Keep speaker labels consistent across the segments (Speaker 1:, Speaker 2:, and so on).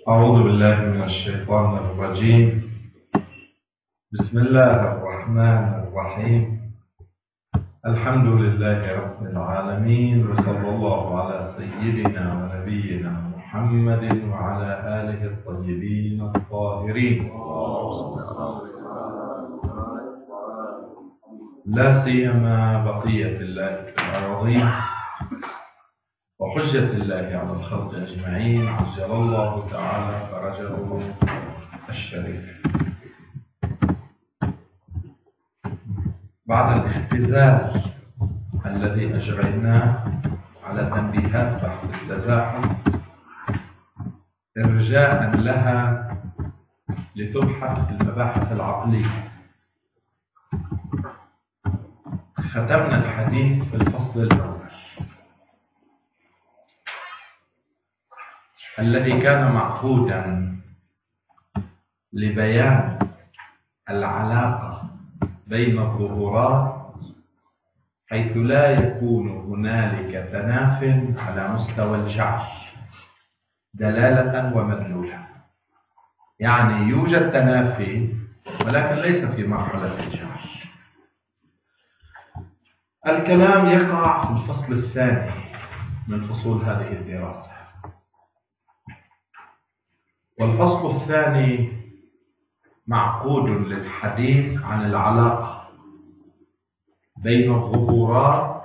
Speaker 1: أعوذ بالله من الشيطان الرجيم. بسم الله الرحمن الرحيم. الحمد لله رب العالمين، وصلى الله على سيدنا ونبينا محمد وعلى آله الطيبين الطاهرين، لا سيما بقية الله في الأراضين وحجة الله على الخلق أجمعين، عجل الله تعالى فرجه الشريف. بعد الاختزال الذي أجريناه على تنبيهات بحث التزاحم إرجاء لها لتبحث في المباحث العقلية، ختمنا الحديث في الفصل الأول الذي كان معقودا لبيان العلاقة بين الظهورات، حيث لا يكون هنالك تناف على مستوى الجعل دلالة ومدلولة، يعني يوجد تنافي ولكن ليس في مرحلة الجعل. الكلام يقع في الفصل الثاني من فصول هذه الدراسة، والفصل الثاني معقود للحديث عن العلاقة بين الظهورات.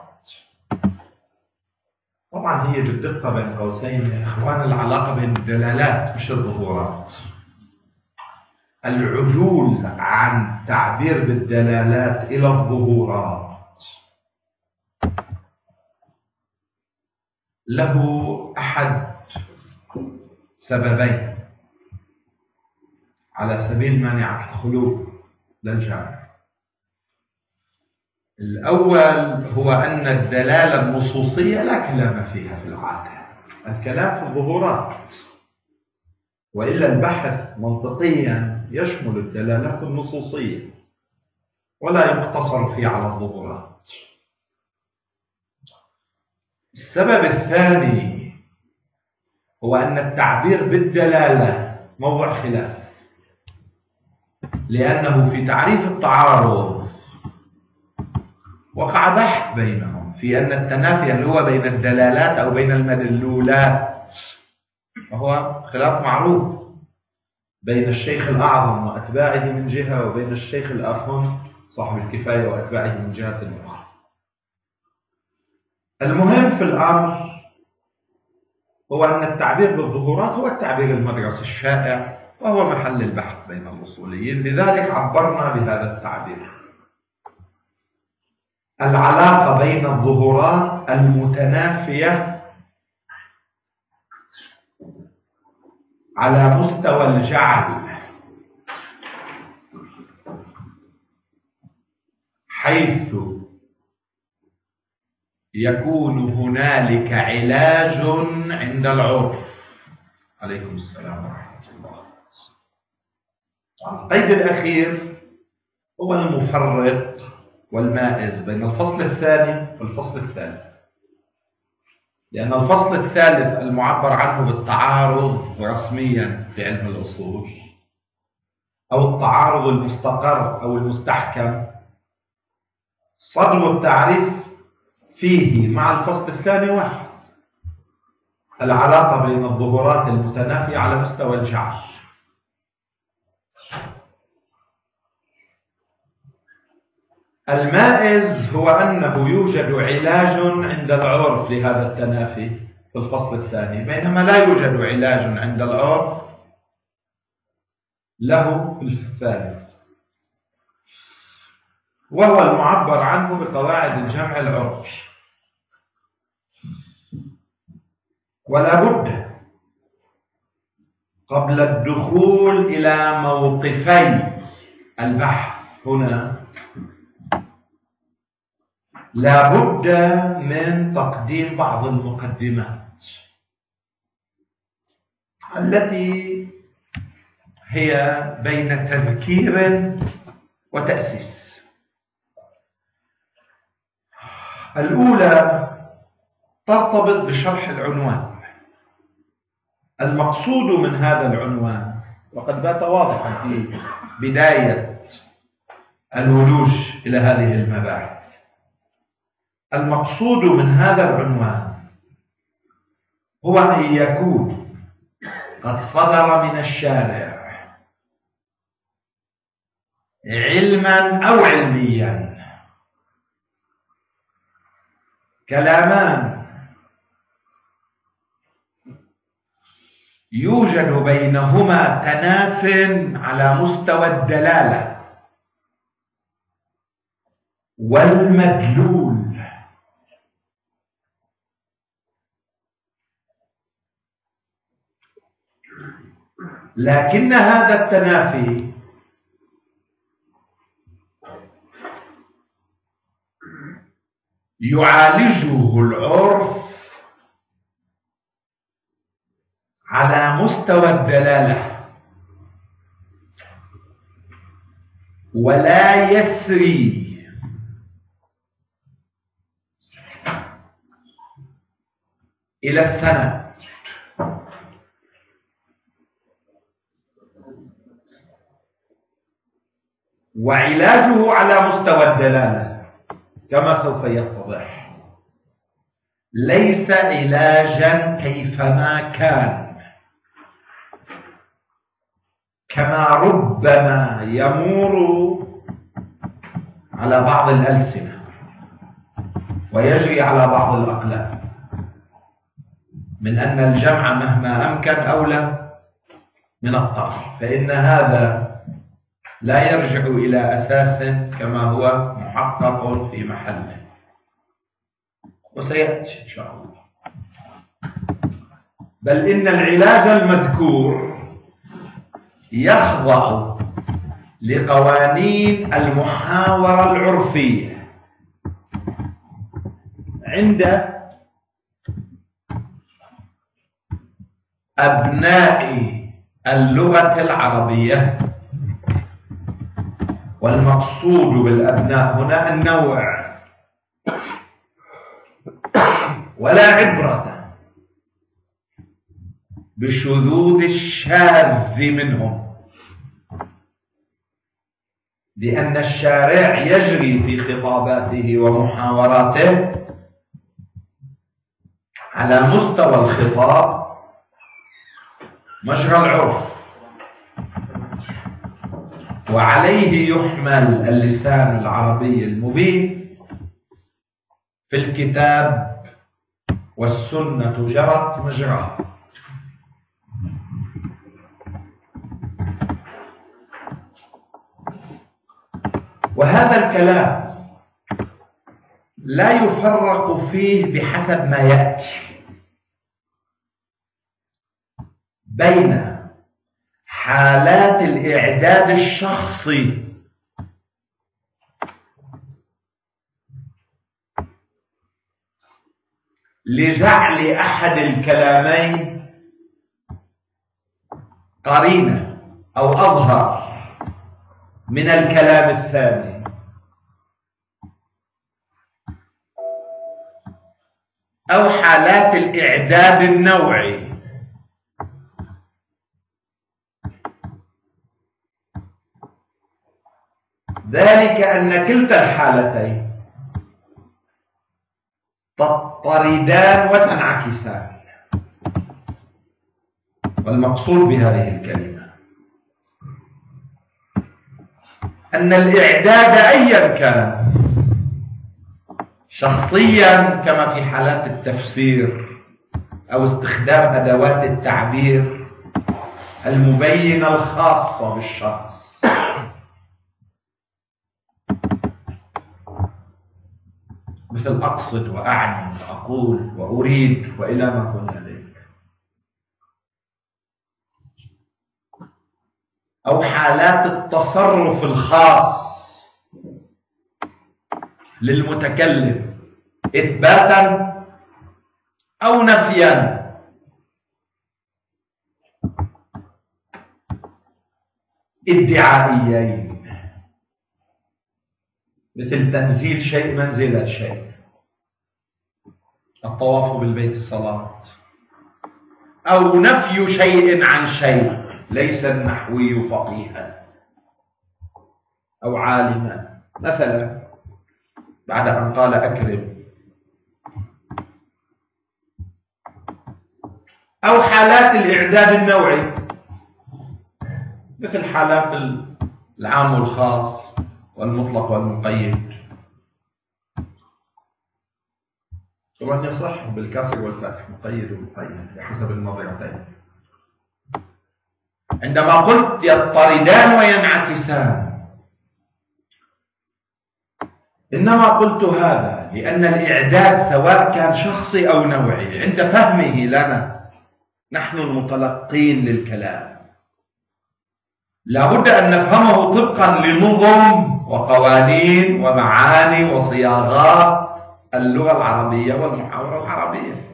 Speaker 1: طبعا هي بالدقة بين قوسين يا إخوان العلاقة بين الدلالات مش الظهورات. العدول عن تعبير بالدلالات إلى الظهورات له أحد سببين على سبيل مانعة الخلو للجامع. الأول هو أن الدلالة النصوصية لا كلام فيها في العادة، الكلام في الظهورات، وإلا البحث منطقيا يشمل الدلالات النصوصية ولا يقتصر فيه على الظهورات. السبب الثاني هو أن التعبير بالدلالة موضع خلاف، لأنه في تعريف التعارض وقع بحث بينهم في أن التنافي اللي هو بين الدلالات أو بين المدلولات، وهو خلاف معروف بين الشيخ الأعظم وأتباعه من جهة، وبين الشيخ الأخم صاحب الكفاية وأتباعه من جهة أخرى. المهم في الأمر هو أن التعبير بالظهورات هو التعبير المدرسي الشائع، وهو محل البحث بين الأصوليين، لذلك عبرنا بهذا التعبير: العلاقة بين الظهورات المتنافية على مستوى الجعل، حيث يكون هنالك علاج عند العرف. عليكم السلام ورحمة الله. القيد الأخير هو المفرق والمائز بين الفصل الثاني والفصل الثالث، لأن الفصل الثالث المعبر عنه بالتعارض رسميا في علم الأصول أو التعارض المستقر أو المستحكم، صدر التعريف فيه مع الفصل الثاني واحد: العلاقة بين الظهورات المتنافية على مستوى الجعل. المائز هو أنه يوجد علاج عند العرف لهذا التنافي في الفصل الثاني، بينما لا يوجد علاج عند العرف له في الثالث، وهو المعبر عنه بقواعد الجمع العرفي. ولا بد قبل الدخول إلى موقفي البحث هنا لا بد من تقديم بعض المقدمات التي هي بين تذكير وتأسيس. الأولى ترتبط بشرح العنوان، المقصود من هذا العنوان، وقد بات واضحا في بداية الولوج إلى هذه المباحث، المقصود من هذا العنوان هو أن يكون قد صدر من الشارع علما أو علميا كلامان يوجد بينهما تناف على مستوى الدلالة والمدلول، لكن هذا التنافي يعالجه العرف على مستوى الدلالة ولا يسري إلى السند. وعلاجه على مستوى الدلالة كما سوف يتضح ليس علاجا كيفما كان كما ربما يمور على بعض الألسنة ويجري على بعض الأقلام من أن الجمع مهما أمكن أولى من الطرح، فإن هذا لا يرجع إلى أساس كما هو محقق في محله وسيأتي إن شاء الله. بل إن العلاج المذكور يخضع لقوانين المحاورة العرفية عند أبناء اللغة العربية، والمقصود بالأبناء هنا النوع، ولا عبرة بشذوذ الشاذ منهم، لأن الشارع يجري في خطاباته ومحاوراته على مستوى الخطاب مجرى العرف، وعليه يحمل اللسان العربي المبين في الكتاب والسنة جرت مجراها. وهذا الكلام لا يفرق فيه بحسب ما يأتي بين حالات الإعداد الشخصي لجعل أحد الكلامين قرينة أو أظهر من الكلام الثاني، أو حالات الإعداد النوعي، ذلك أن كلتا الحالتين تضطردان وتنعكسان. والمقصود بهذه الكلمة أن الإعداد أيا كان شخصيا كما في حالات التفسير أو استخدام أدوات التعبير المبينة الخاصة بالشخص، مثل أقصد وأعني وأقول وأريد وإلى ما كنا ذلك، أو حالات التصرف الخاص للمتكلم إثباتا أو نفيا، ادعائيين، مثل تنزيل شيء منزلة شيء، الطواف بالبيت صلاة، أو نفي شيء عن شيء. ليس النحوي فقيها أو عالما، مثلا بعد أن قال أكرم، أو حالات الإعداد النوعي مثل حالات العام والخاص والمطلق والمقيد. طبعا يصح بالكسر والفتح مقيد ومقيد بحسب النظرتين. عندما قلت يضطردان وينعكسان، إنما قلت هذا لأن الإعداد سواء كان شخصي أو نوعي عند فهمه لنا نحن المتلقين للكلام لابد أن نفهمه طبقا لنظم وقوانين ومعاني وصياغات اللغة العربية والمحاورة العربية.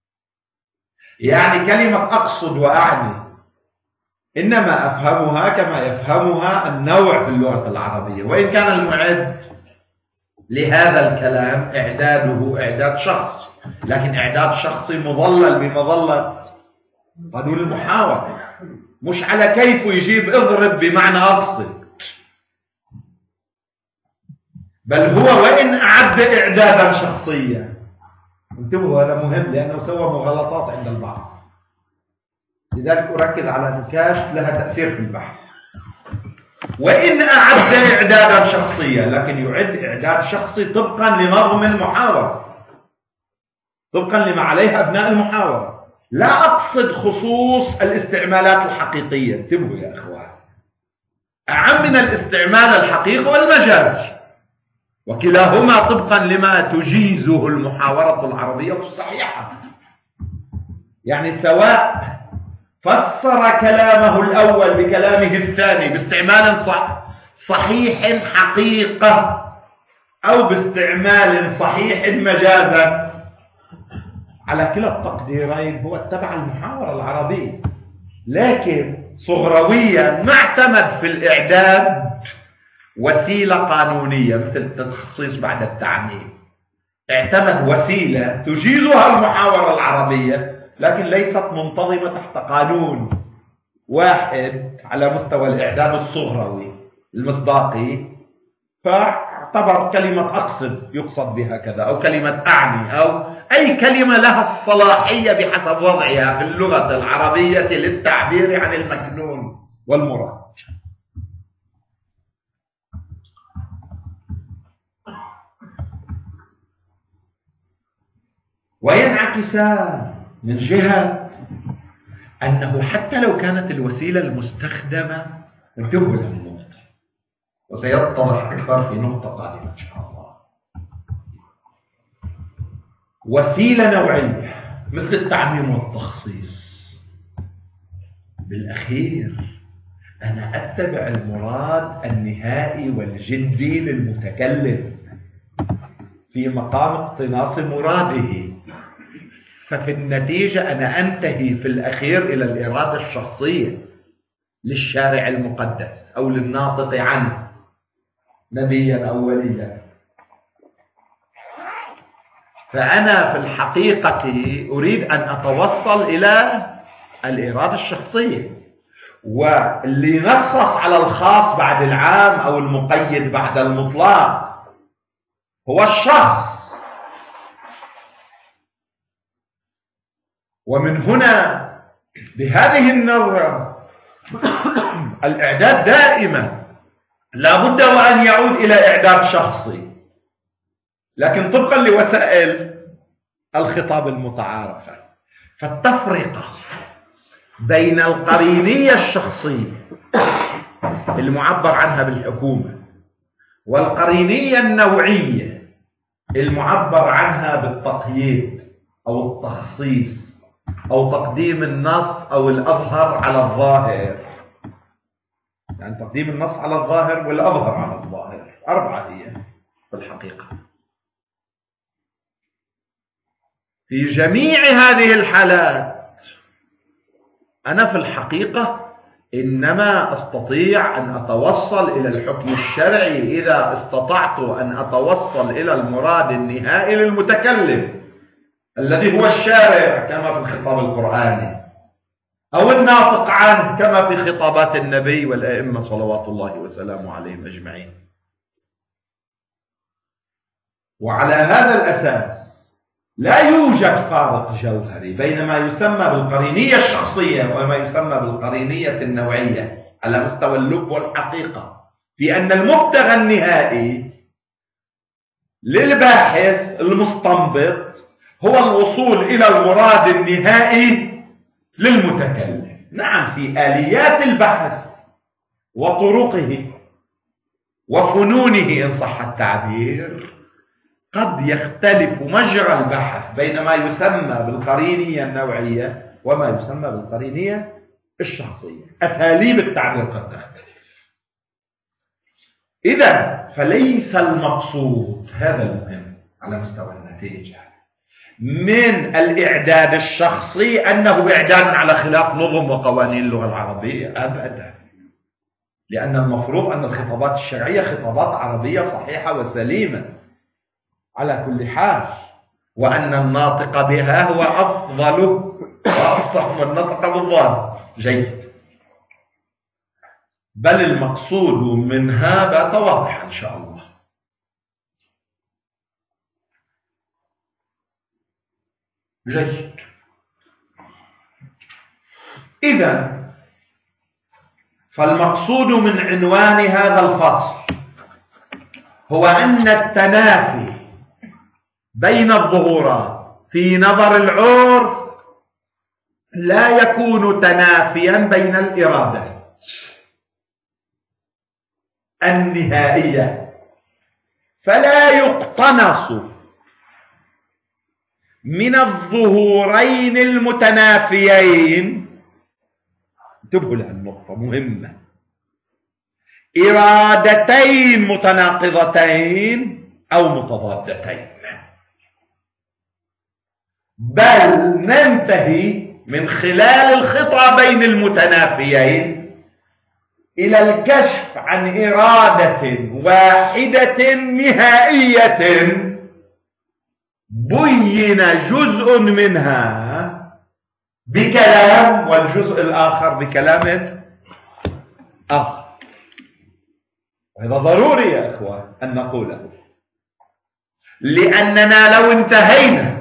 Speaker 1: يعني كلمة أقصد وأعني إنما أفهمها كما يفهمها النوع في اللغة العربية، وإن كان المعد لهذا الكلام إعداده إعداد شخص، لكن إعداد شخصي مظلل بمظلة قانون المحاورة، مش على كيف يجيب اضرب بمعنى أقصد، بل هو وإن أعد إعدادا شخصيا. انتبهوا هذا مهم لأنه سوى مغالطات عند البعض، لذلك أركز على نكاش لها تأثير في البحث. وإن أعد إعدادا شخصيا، لكن يعد إعداد شخصي طبقا لنظم المحاورة، طبقا لما عليها أبناء المحاورة. لا أقصد خصوص الاستعمالات الحقيقية، انتبهوا يا أخوان، أعم من الاستعمال الحقيقي والمجاز، وكلاهما طبقا لما تجيزه المحاورة العربية الصحيحة. يعني سواء فسر كلامه الأول بكلامه الثاني باستعمال صحيح حقيقة أو باستعمال صحيح مجازا، على كلا التقديرين هو اتبع المحاورة العربية، لكن صغرويا ما اعتمد في الإعداد وسيلة قانونية مثل التخصيص بعد التعميم، اعتمد وسيلة تجيزها المحاورة العربية لكن ليست منتظمة تحت قانون واحد على مستوى الإعداد الصغروي المصداقي، فاعتبر كلمة أقصد يقصد بها كذا، أو كلمة أعني، أو أي كلمة لها الصلاحية بحسب وضعها في اللغة العربية للتعبير عن المكنون والمراد. وينعكسان من جهة أنه حتى لو كانت الوسيلة المستخدمة، انتبهوا للنقطة وسيتضح أكثر في نقطة قادمة إن شاء الله، وسيلة نوعية مثل التعميم والتخصيص، بالأخير أنا أتبع المراد النهائي والجدي للمتكلم في مقام اقتناص مراده، ففي النتيجة أنا أنتهي في الأخير إلى الإرادة الشخصية للشارع المقدس أو للناطق عنه نبيا أو وليا. فأنا في الحقيقة أريد أن أتوصل إلى الإرادة الشخصية، واللي نصص على الخاص بعد العام أو المقيد بعد المطلق هو الشخص. ومن هنا بهذه النظرة الإعداد دائما لابد وأن يعود إلى إعداد شخصي، لكن طبقا لوسائل الخطاب المتعارفة. فالتفرقة بين القرينية الشخصية المعبر عنها بالحكومة والقرينية النوعية المعبر عنها بالتقييد أو التخصيص أو تقديم النص أو الأظهر على الظاهر، يعني تقديم النص على الظاهر والأظهر على الظاهر، أربعة هي في الحقيقة. في جميع هذه الحالات أنا في الحقيقة إنما أستطيع أن أتوصل إلى الحكم الشرعي إذا استطعت أن أتوصل إلى المراد النهائي للمتكلم الذي هو الشارع كما في الخطاب القرآني. أو الناطق عنه كما في خطابات النبي والأئمة صلوات الله وسلامه عليهم أجمعين. وعلى هذا الأساس لا يوجد فارق جوهري بين ما يسمى بالقرينية الشخصية وما يسمى بالقرينية النوعية على مستوى اللب والحقيقة، في أن المبتغى النهائي للباحث المستنبط هو الوصول إلى المراد النهائي للمتكلم. نعم، في آليات البحث وطرقه وفنونه إن صح التعبير قد يختلف مجرى البحث بين ما يسمى بالقرينية النوعية وما يسمى بالقرينية الشخصية. أساليب التعبير قد تختلف. إذا فليس المقصود، هذا المهم على مستوى النتيجة، من الإعداد الشخصي أنه إعداد على خلاف نظم وقوانين اللغة العربية أبدا، لأن المفروض أن الخطابات الشرعية خطابات عربية صحيحة وسليمة على كل حال، وأن الناطق بها هو أفضل وأفصح من نطق بالضاد. جيد. بل المقصود من هذا واضح إن شاء الله. جيد. إذا فالمقصود من عنوان هذا الفصل هو أن التنافي بين الظهورات في نظر العرف لا يكون تنافيا بين الإرادات النهائية، فلا يقتنص من الظهورين المتنافيين، انتبهوا لهالنقطة مهمة، إرادتين متناقضتين أو متضادتين، بل ننتهي من خلال الخطابين المتنافيين إلى الكشف عن إرادة واحدة نهائية بين جزء منها بكلام والجزء الآخر بكلام آخر. وهذا ضروري يا إخوان أن نقوله، لأننا لو انتهينا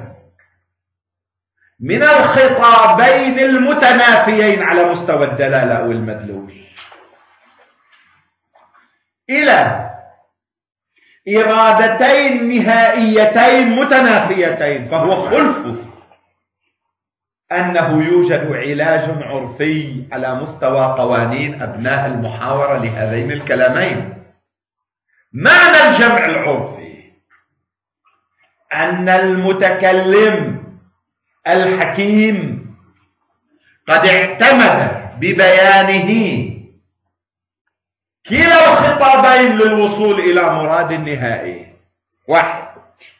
Speaker 1: من الخطابين المتنافيين على مستوى الدلالة أو المدلول إلى إرادتين نهائيتين متنافيتين، فهو خلف أنه يوجد علاج عرفي على مستوى قوانين أبناء المحاورة لهذين الكلامين. معنى الجمع العرفي أن المتكلم الحكيم قد اعتمد ببيانه كلا الخطابين للوصول إلى مراد نهائي واحد،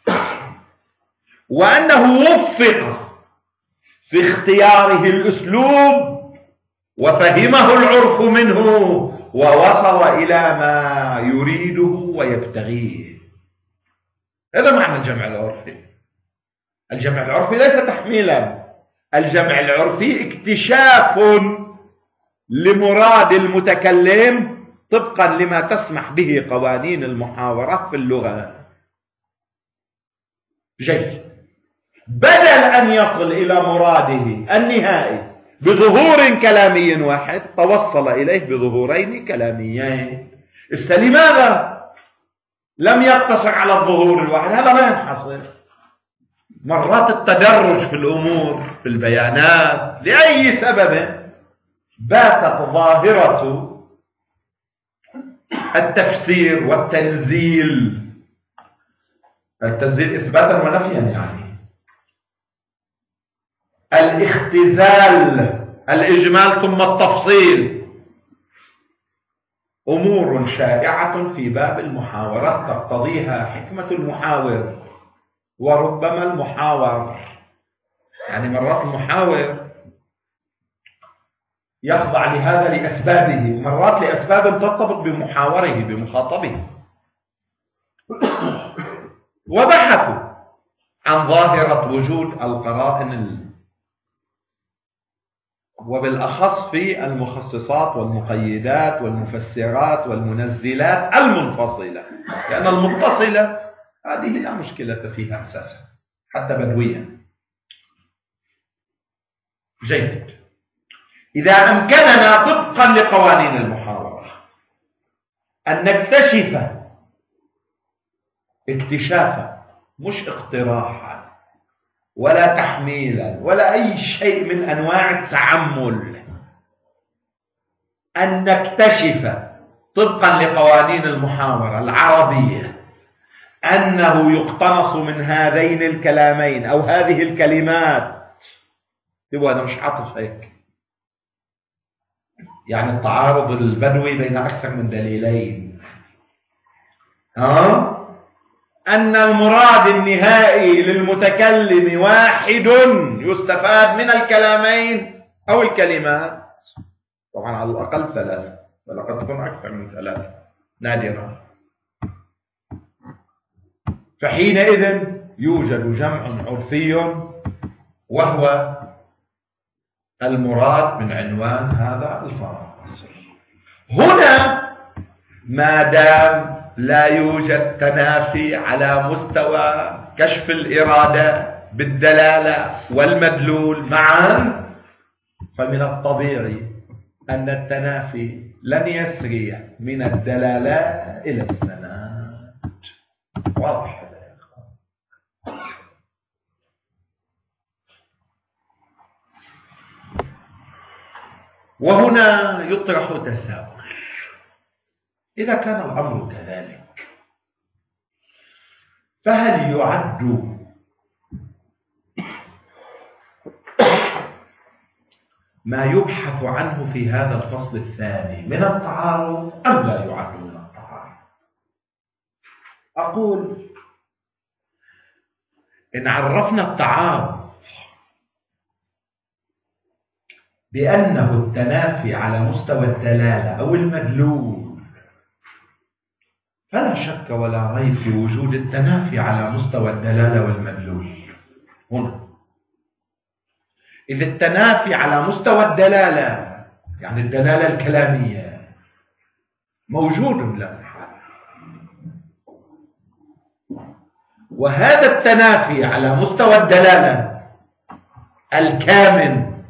Speaker 1: وأنه وفق في اختياره الأسلوب وفهمه العرف منه ووصل إلى ما يريده ويبتغيه. هذا معنى الجمع العرفي. الجمع العرفي ليس تحميلا، الجمع العرفي اكتشاف لمراد المتكلم طبقا لما تسمح به قوانين المحاورة في اللغة. جيد. بدل أن يصل إلى مراده النهائي بظهور كلامي واحد توصل إليه بظهورين كلاميين. لماذا لم يقتصر على الظهور الواحد؟ هذا لا ينحصر. مرات التدرج في الأمور في البيانات لأي سبب باتت ظاهرة التفسير والتنزيل، التنزيل إثباتا ونفيا، يعني الاختزال، الإجمال ثم التفصيل، أمور شائعة في باب المحاورات تقتضيها حكمة المحاور وربما المحاور. يعني مرات المحاور يخضع لهذا لأسبابه، مرات لأسباب ترتبط بمحاوره بمخاطبه. وبحثوا عن ظاهرة وجود القرائن وبالأخص في المخصصات والمقيدات والمفسرات والمنزلات المنفصلة، لأن المتصلة هذه لا مشكلة فيها أساسا حتى بدويا. جيد. إذا أمكننا طبقا لقوانين المحاورة أن نكتشف اكتشافا مش اقتراحا ولا تحميلا ولا أي شيء من أنواع التعمل، أن نكتشف طبقا لقوانين المحاورة العربية أنه يقتنص من هذين الكلامين أو هذه الكلمات، يبقى أنا مش عاطف هيك، يعني التعارض البدوي بين أكثر من دليلين، أن المراد النهائي للمتكلم واحد يستفاد من الكلامين أو الكلمات، طبعا على الأقل ثلاثة، بل قد تكون أكثر من ثلاثة نادرا. فحينئذ يوجد جمع عرفي وهو المراد من عنوان هذا الفصل. هنا ما دام لا يوجد تنافي على مستوى كشف الإرادة بالدلالة والمدلول معا، فمن الطبيعي أن التنافي لن يسري من الدلالة إلى السند. واضح هذا يا أخوان؟ وهنا يطرح تساؤل: إذا كان الأمر كذلك فهل يعد ما يبحث عنه في هذا الفصل الثاني من التعارض أم لا يعد من التعارض؟ أقول إن عرفنا التعارض بأنه التنافي على مستوى الدلالة أو المدلول، فلا شك ولا ريب في وجود التنافي على مستوى الدلالة والمدلول هنا. إذ التنافي على مستوى الدلالة يعني الدلالة الكلامية موجود لا محالة، وهذا التنافي على مستوى الدلالة الكامن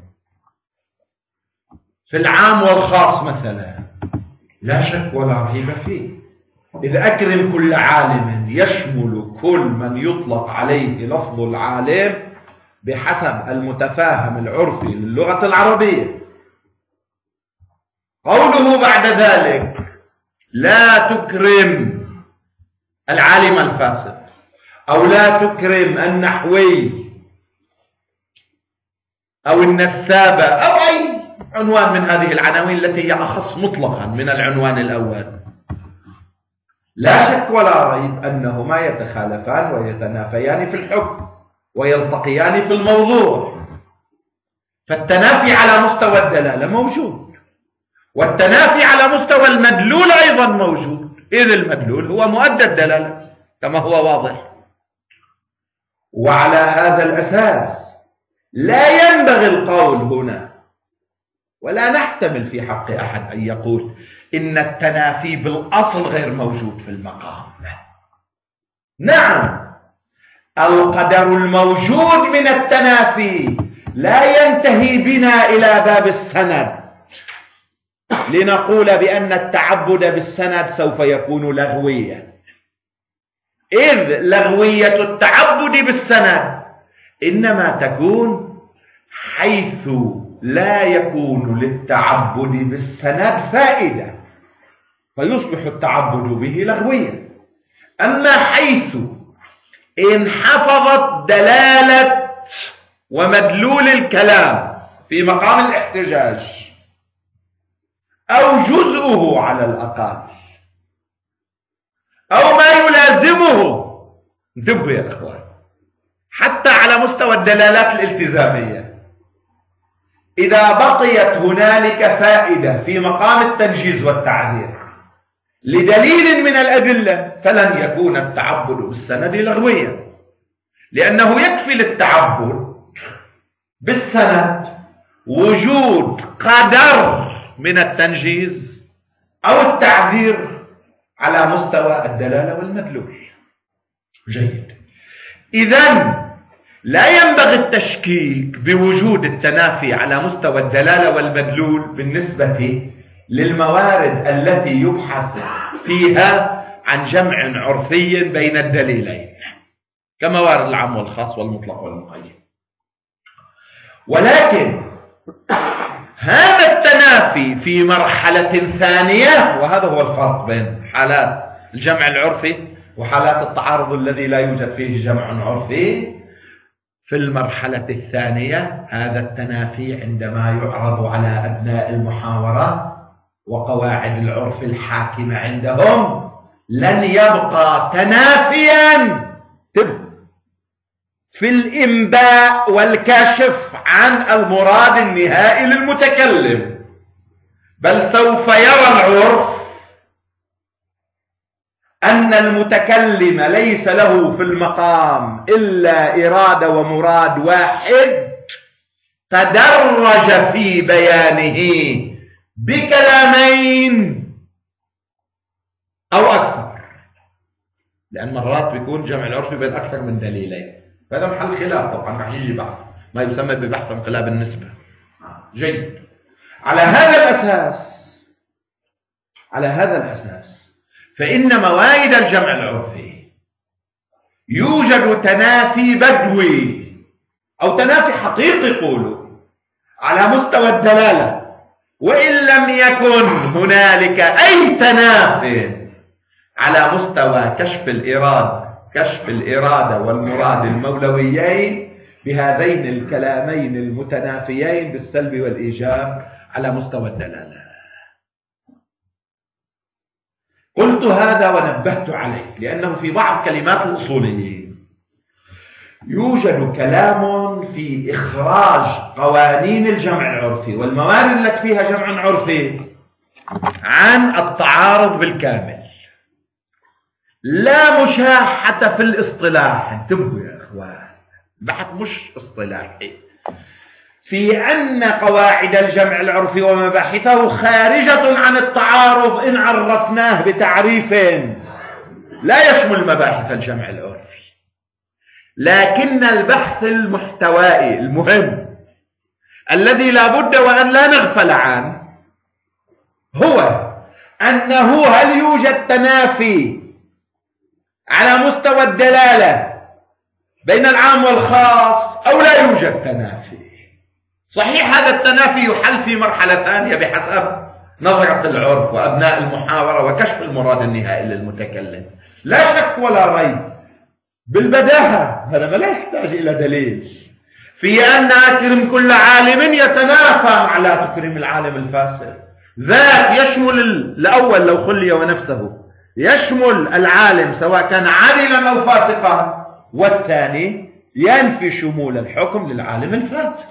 Speaker 1: في العام والخاص مثلا لا شك ولا ريب فيه. إذ أكرم كل عالم يشمل كل من يطلق عليه لفظ العالم بحسب المتفاهم العرفي للغة العربية. قوله بعد ذلك لا تكرم العالم الفاسد أو لا تكرم النحوي أو النسابة أو أي عنوان من هذه العناوين التي هي أخص مطلقا من العنوان الأول، لا شك ولا ريب أنهما يتخالفان ويتنافيان في الحكم ويلتقيان في الموضوع. فالتنافي على مستوى الدلالة موجود، والتنافي على مستوى المدلول أيضا موجود، إذ المدلول هو مؤدى الدلالة كما هو واضح. وعلى هذا الأساس لا ينبغي القول هنا، ولا نحتمل في حق أحد أن يقول إن التنافي بالأصل غير موجود في المقام. نعم، القدر الموجود من التنافي لا ينتهي بنا إلى باب السند لنقول بأن التعبد بالسند سوف يكون لغويا، إذ لغوية التعبد بالسند إنما تكون حيث لا يكون للتعبد بالسند فائدة فيصبح التعبد به لغويا. أما حيث انحفظت دلالة ومدلول الكلام في مقام الاحتجاج أو جزءه على الأقل أو ما يلازمه، انتبهوا يا أخوان، حتى على مستوى الدلالات الالتزامية، إذا بقيت هنالك فائدة في مقام التنجيز والتعذير لدليل من الأدلة فلن يكون التعبد بالسند لغويا، لأنه يكفي للتعبد بالسند وجود قدر من التنجيز أو التعذير على مستوى الدلالة والمدلول. جيد. إذن لا ينبغي التشكيك بوجود التنافي على مستوى الدلالة والمدلول بالنسبة للموارد التي يبحث فيها عن جمع عرفي بين الدليلين كموارد العام والخاص والمطلق والمقيد. ولكن هذا التنافي في مرحلة ثانية، وهذا هو الفرق بين حالات الجمع العرفي وحالات التعارض الذي لا يوجد فيه جمع عرفي. في المرحلة الثانية هذا التنافي عندما يعرض على أبناء المحاورة وقواعد العرف الحاكمة عندهم لن يبقى تنافيا في الإنباء والكشف عن المراد النهائي للمتكلم، بل سوف يرى العرف أن المتكلم ليس له في المقام إلا إرادة ومراد واحد تدرج في بيانه بكلامين أو أكثر، لأن مرات بيكون جمع العرفي بين أكثر من دليلين، فهذا محل خلاف طبعا رح يجي بحث ما يسمى ببحث انقلاب النسبة. جيد. على هذا الأساس فإن موارد الجمع العرفي يوجد تنافي بدوي أو تنافي حقيقي قولوا على مستوى الدلالة، وإن لم يكن هنالك أي تنافي على مستوى كشف الإرادة والمراد المولويين بهذين الكلامين المتنافيين بالسلب والإيجاب على مستوى الدلالة. قلت هذا ونبهت عليه لأنه في بعض كلمات الأصوليين يوجد كلام في إخراج قوانين الجمع العرفي والموارد التي فيها جمع عرفي عن التعارض بالكامل. لا مشاحة في الاصطلاح، انتبهوا يا إخوان، بحث مش اصطلاحي، في أن قواعد الجمع العرفي ومباحثه خارجة عن التعارض إن عرفناه بتعريف لا يشمل مباحث الجمع العرفي. لكن البحث المحتوائي المهم الذي لا بد وأن لا نغفل عنه هو أنه هل يوجد تنافي على مستوى الدلالة بين العام والخاص أو لا يوجد تنافي. صحيح هذا التنافي يحل في مرحلة ثانية بحسب نظرة العرف وأبناء المحاورة وكشف المراد النهائي للمتكلم، لا شك ولا ريب بالبداهة، هذا ما لا يحتاج إلى دليل في أن أكرم كل عالم يتنافى مع لا تكرم العالم الفاسد. ذاك يشمل الأول لو خلي ونفسه، يشمل العالم سواء كان عادلا أو فاسقا، والثاني ينفي شمول الحكم للعالم الفاسق.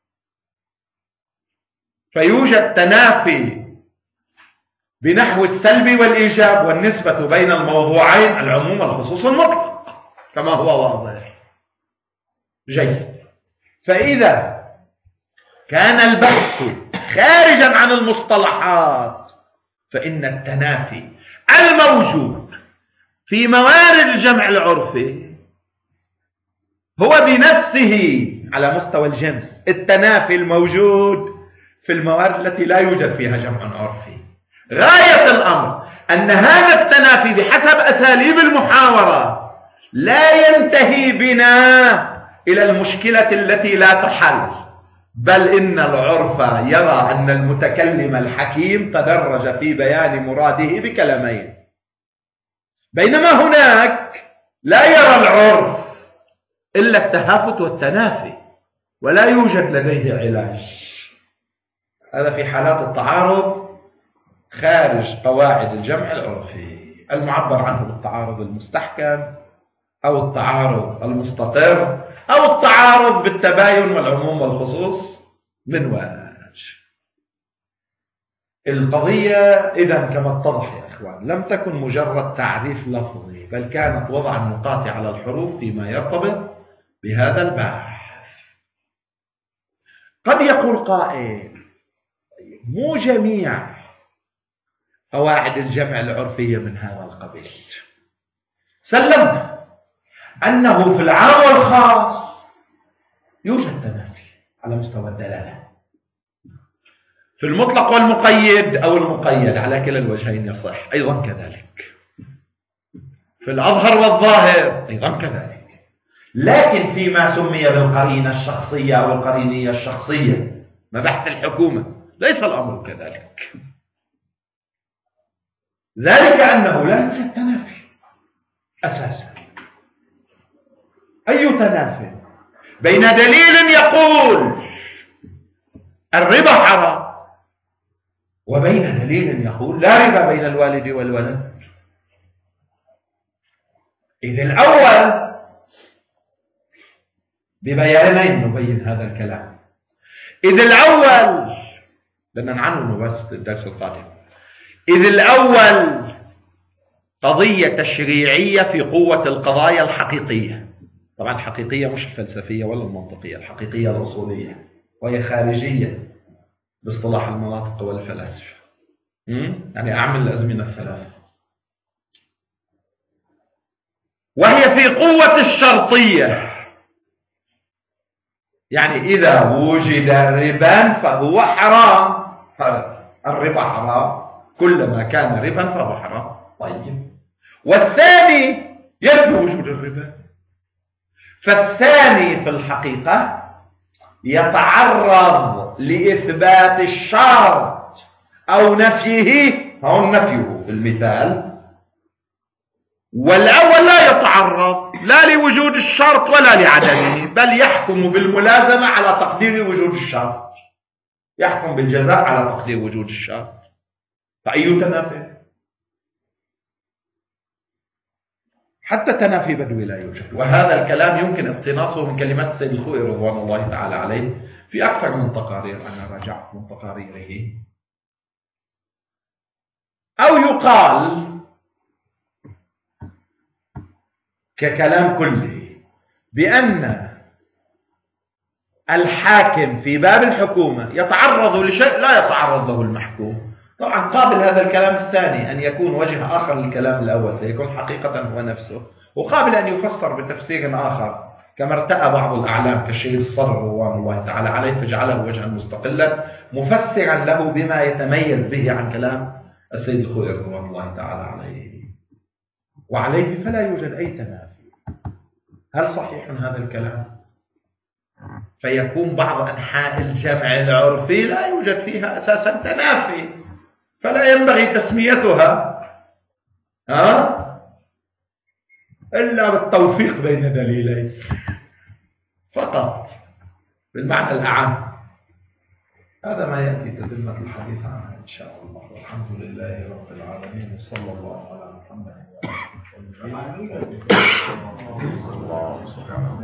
Speaker 1: فيوجد تنافي بنحو السلب والإيجاب والنسبة بين الموضوعين العموم والخصوص المطلق كما هو واضح. جيد. فإذا كان البحث خارجا عن المصطلحات فإن التنافي الموجود في موارد الجمع العرفي هو بنفسه على مستوى الجنس التنافي الموجود في الموارد التي لا يوجد فيها جمع عرفي. غاية الأمر أن هذا التنافي بحسب أساليب المحاورة لا ينتهي بنا إلى المشكلة التي لا تحل، بل إن العرف يرى أن المتكلم الحكيم تدرج في بيان مراده بكلامين، بينما هناك لا يرى العرف إلا التهافت والتنافي ولا يوجد لديه علاج. هذا في حالات التعارض خارج قواعد الجمع العرفي المعبر عنه بالتعارض المستحكم أو التعارض المستطر أو التعارض بالتباين والعموم والخصوص من وجه. القضية إذن كما اتضح يا إخوان لم تكن مجرد تعريف لفظي، بل كانت وضع النقاط على الحروف فيما يرتبط بهذا البحث. قد يقول قائل مو جميع قواعد الجمع العرفية من هذا القبيل. سلمنا أنه في العام والخاص يوجد تنافي على مستوى الدلالة، في المطلق والمقيد أو المقيد على كلا الوجهين يصح أيضا كذلك، في الأظهر والظاهر أيضا كذلك. لكن فيما سمي بالقرينة الشخصية أو القرينية الشخصية مبحث الحكومة ليس الأمر كذلك. ذلك أنه لا يوجد تنافي أساسا. أي تنافي بين دليل يقول الربا حرام وبين دليل يقول لا ربا بين الوالد والولد؟ إذ الأول ببيانين نبين هذا الكلام. إذ الأول بدنا نعنونه بس الدرس القادم. إذ الأول قضية تشريعية في قوة القضايا الحقيقية، طبعا الحقيقية مش الفلسفية ولا المنطقية، الحقيقية الأصولية، وهي خارجية باصطلاح المناطق والفلاسفة، يعني أعمل الأزمنة الثلاثة، وهي في قوة الشرطية. يعني إذا وجد ربا فهو حرام، الربا حرام، كلما كان ربا فهو حرام. طيب، والثاني ينفي وجود الربا، فالثاني في الحقيقة يتعرض لإثبات الشرط أو نفيه، هو نفيه في المثال، والأول لا يتعرض لا لوجود الشرط ولا لعدمه، بل يحكم بالملازمة على تقدير وجود الشرط، يحكم بالجزاء على تقدير وجود الشرط. فأي تنافي؟ حتى تنافي بدوي لا يوجد. وهذا الكلام يمكن اقتناصه من كلمات السيد الخوئي رضوان الله تعالى عليه في أكثر من تقارير، أنا راجعت من تقاريره. أو يقال ككلام كله بأن الحاكم في باب الحكومة يتعرض لشيء لا يتعرض له المحكوم. طبعا قابل هذا الكلام الثاني أن يكون وجه آخر للكلام الأول فيكون حقيقة هو نفسه، وقابل أن يفسر بتفسير آخر كما ارتأى بعض الأعلام كالشيخ الصدر رضوان الله تعالى عليه فجعله وجها مستقلا مفسرا له بما يتميز به عن كلام السيد الخوئي رضوان الله تعالى عليه. وعليه فلا يوجد أي تنافي. هل صحيح هذا الكلام؟ فيكون بعض أنحاء الجمع العرفي لا يوجد فيها أساسا تنافي، فلا ينبغي تسميتها إلا بالتوفيق بين دليلين فقط بالمعنى الأعم. هذا ما يأتي تتمة الحديث عنه إن شاء الله. والحمد لله رب العالمين، وصلى الله على محمد وعلى آله وصحبه.